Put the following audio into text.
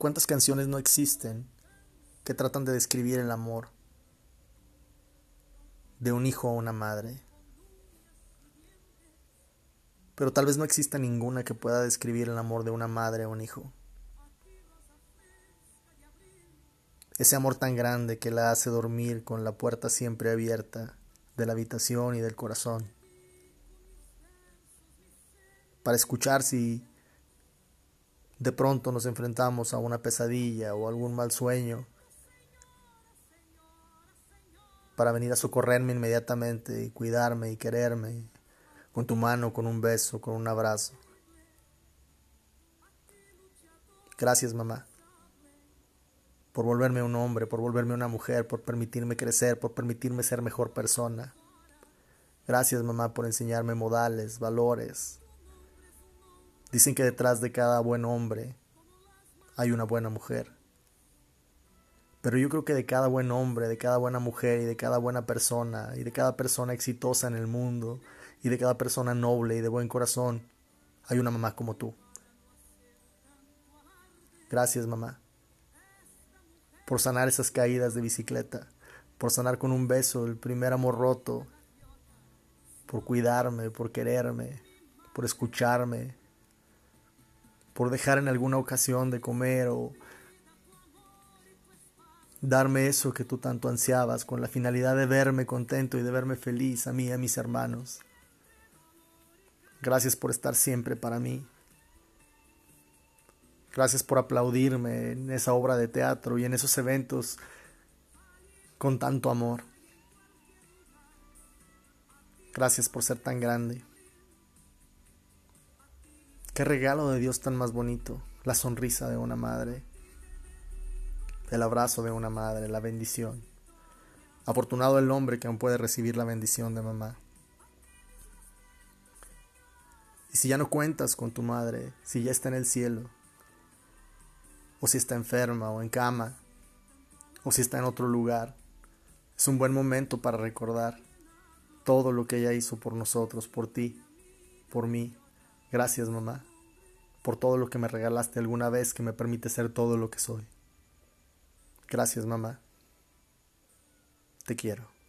¿Cuántas canciones no existen que tratan de describir el amor de un hijo a una madre? Pero tal vez no exista ninguna que pueda describir el amor de una madre a un hijo. Ese amor tan grande que la hace dormir con la puerta siempre abierta de la habitación y del corazón, para escuchar si de pronto nos enfrentamos a una pesadilla o algún mal sueño, para venir a socorrerme inmediatamente y cuidarme y quererme con tu mano, con un beso, con un abrazo. Gracias, mamá, por volverme un hombre, por volverme una mujer, por permitirme crecer, por permitirme ser mejor persona. Gracias, mamá, por enseñarme modales, valores. Dicen que detrás de cada buen hombre hay una buena mujer. Pero yo creo que de cada buen hombre, de cada buena mujer y de cada buena persona y de cada persona exitosa en el mundo y de cada persona noble y de buen corazón, hay una mamá como tú. Gracias, mamá, por sanar esas caídas de bicicleta, por sanar con un beso el primer amor roto, por cuidarme, por quererme, por escucharme, por dejar en alguna ocasión de comer o darme eso que tú tanto ansiabas con la finalidad de verme contento y de verme feliz a mí y a mis hermanos. Gracias por estar siempre para mí. Gracias por aplaudirme en esa obra de teatro y en esos eventos con tanto amor. Gracias por ser tan grande. Qué regalo de Dios tan más bonito, la sonrisa de una madre, el abrazo de una madre, la bendición. Afortunado el hombre que aún puede recibir la bendición de mamá. Y si ya no cuentas con tu madre, si ya está en el cielo, o si está enferma o en cama, o si está en otro lugar, es un buen momento para recordar todo lo que ella hizo por nosotros, por ti, por mí. Gracias, mamá, por todo lo que me regalaste alguna vez que me permite ser todo lo que soy. Gracias, mamá. Te quiero.